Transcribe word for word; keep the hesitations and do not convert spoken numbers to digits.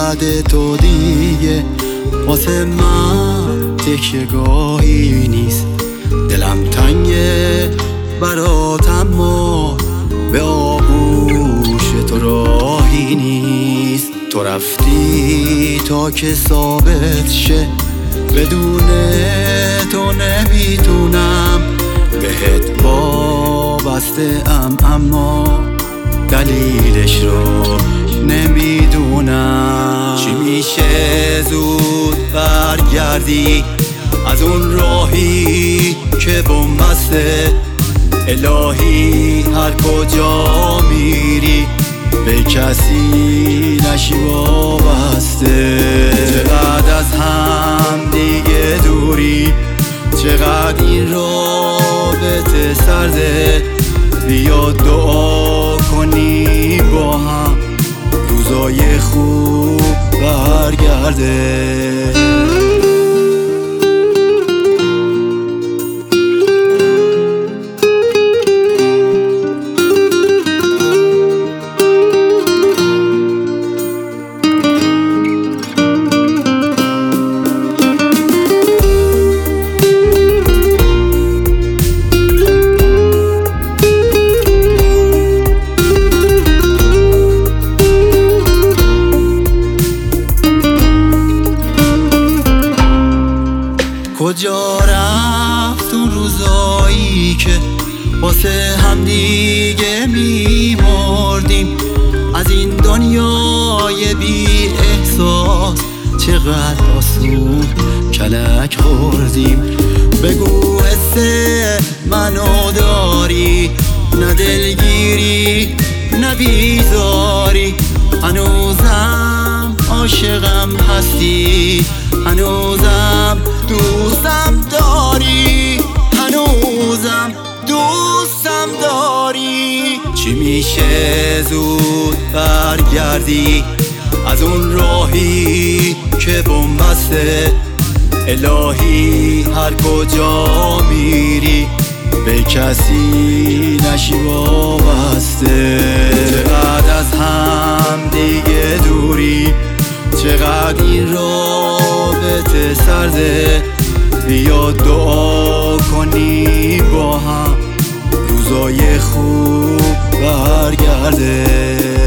بعد تو دیگه واسه من تکیه‌گاهی نیست. دلم تنگه برات اما به آغوش تو راهی نیست. تو رفتی تا که ثابت شه بدون تو نمیتونم بهت وابسته ام، اما دلیلش رو نمیدونم. چی میشه زود برگردی از اون راهی که بنبسته؟ الهی هر کجا میری به کسی نشی وابسته. چقدر از هم دیگه دوری، چقدر این رابطه سرده. بیا دعا کنی با هم روزای خوب برگرده. کجا رفت اون روزایی که واسه هم دیگه میمردیم؟ از این دنیای بی احساس چقدر آسون کلک خوردیم. بگو حس منو داری، نه دلگیری نه بیزاری. هنوزم عاشقم هستی، هنوزم دوستم داری، هنوزم دوستم داری. چی میشه زود برگردی از اون راهی که بنبسته؟ الهی هر کجا میری به کسی نشی وابسته. چقدر از هم دیگه دوری، چقدر این رابطه سرده. بیا دعا کنی با هم روزای خوب برگرده.